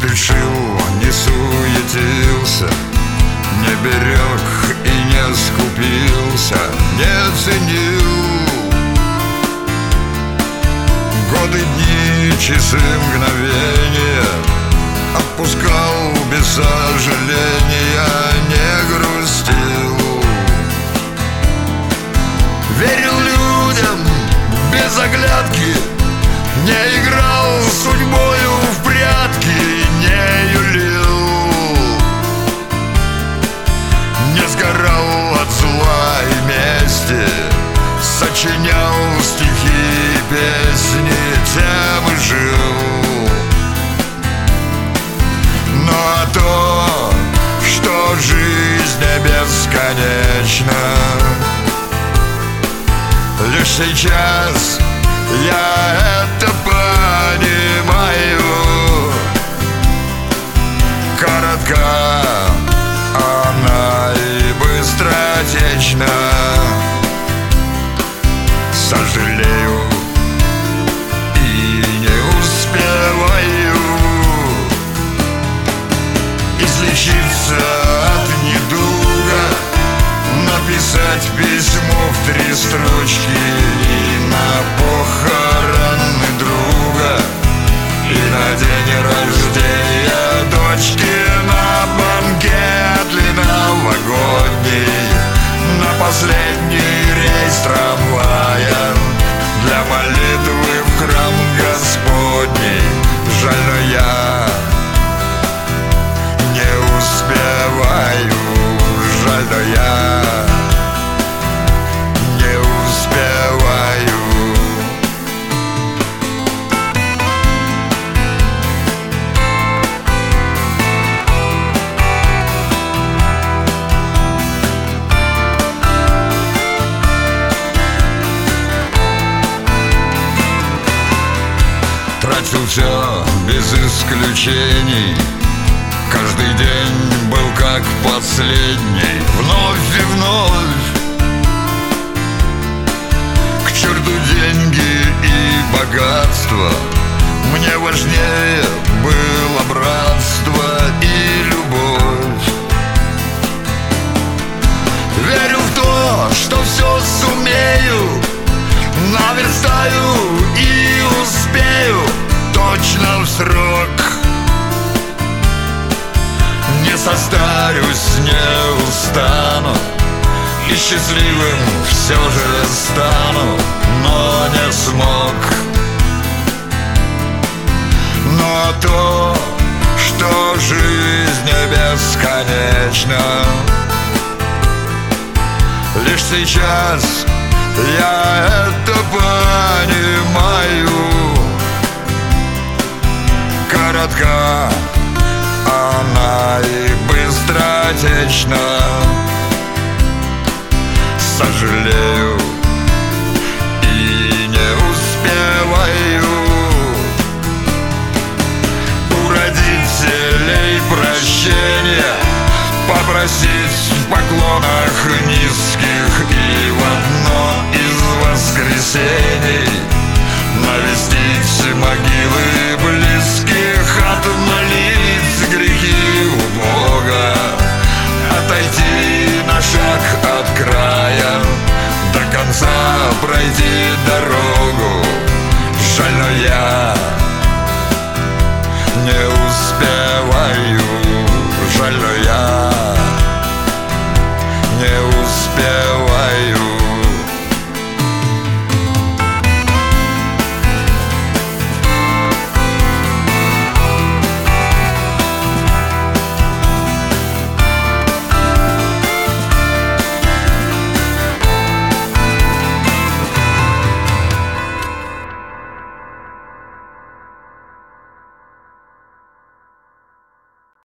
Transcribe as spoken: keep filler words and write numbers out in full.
спешил, не суетился, не берег и не скупился, не ценил годы, дни, часы, мгновения, отпускал без сожаления, не грустил. Верил людям без оглядки, не играл судьбою в прятки, не юлил, не сгорал от зла и мести, сочинял стихи и песни, тем и жил. Но то, что жизнь бесконечна, лишь сейчас я это понимаю. Коротка она и быстротечна. Сожалею и не успеваю излечиться от недуга, написать письмо в три строчки и на похороны друга, и на день рождения дочки, на банкет новогодний, на последний рейс трамвая, для молитвы в храм Господний. Жаль, но я не успеваю, жаль, но я не успеваю. Тратил все без исключений, каждый день был как последний, вновь и вновь. К черту деньги и богатство, мне важнее было братство и любовь. Верю в то, что все сумею, наверстаю и успею точно в срок. Не состарюсь, не устану, и счастливым все же стану, но не смог. Но то, что жизнь бесконечна, лишь сейчас я это понимаю. Коротка она и быстротечна. Сожалею и не успеваю у родителей прощения, попросить в поклонах низких и в одно из воскресений навестить могилы